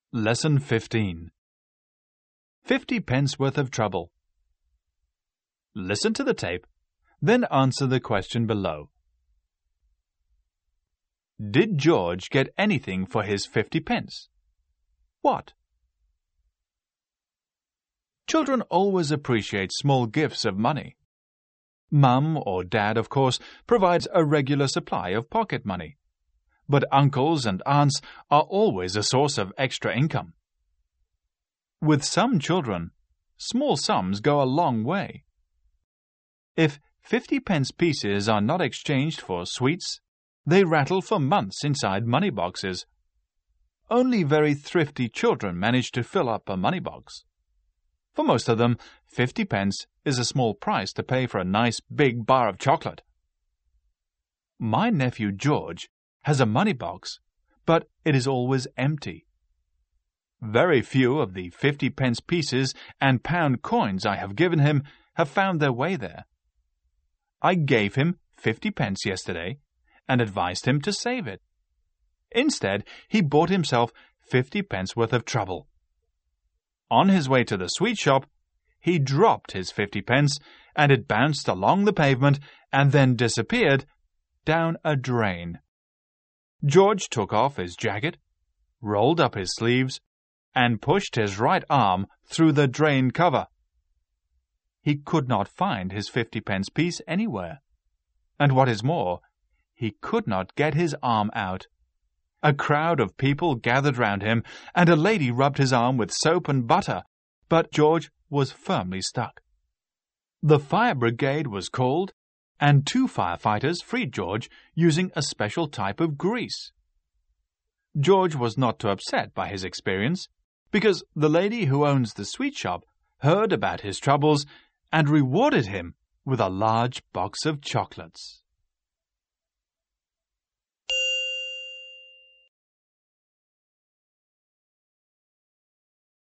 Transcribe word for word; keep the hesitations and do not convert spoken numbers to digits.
Lesson fifteen. Fifty pence worth of trouble. Listen to the tape, then answer the question below. Did George get anything for his fifty pence? What? Children always appreciate small gifts of money. Mum or Dad, of course, provides a regular supply of pocket money. But uncles and aunts are always a source of extra income. With some children, small sums go a long way. If fifty pence pieces are not exchanged for sweets, they rattle for months inside money boxes. Only very thrifty children manage to fill up a money box. For most of them, fifty pence is a small price to pay for a nice big bar of chocolate. My nephew George has a money box, but it is always empty. Very few of the fifty pence pieces and pound coins I have given him have found their way there. I gave him fifty pence yesterday and advised him to save it. Instead, he bought himself fifty pence worth of trouble. On his way to the sweet shop, he dropped his fifty pence and it bounced along the pavement and then disappeared down a drain. George took off his jacket, rolled up his sleeves, and pushed his right arm through the drain cover. He could not find his fifty pence piece anywhere. And what is more, he could not get his arm out. A crowd of people gathered round him, and a lady rubbed his arm with soap and butter, but George was firmly stuck. The fire brigade was called, and two firefighters freed George using a special type of grease. George was not too upset by his experience, because the lady who owns the sweet shop heard about his troubles and rewarded him with a large box of chocolates.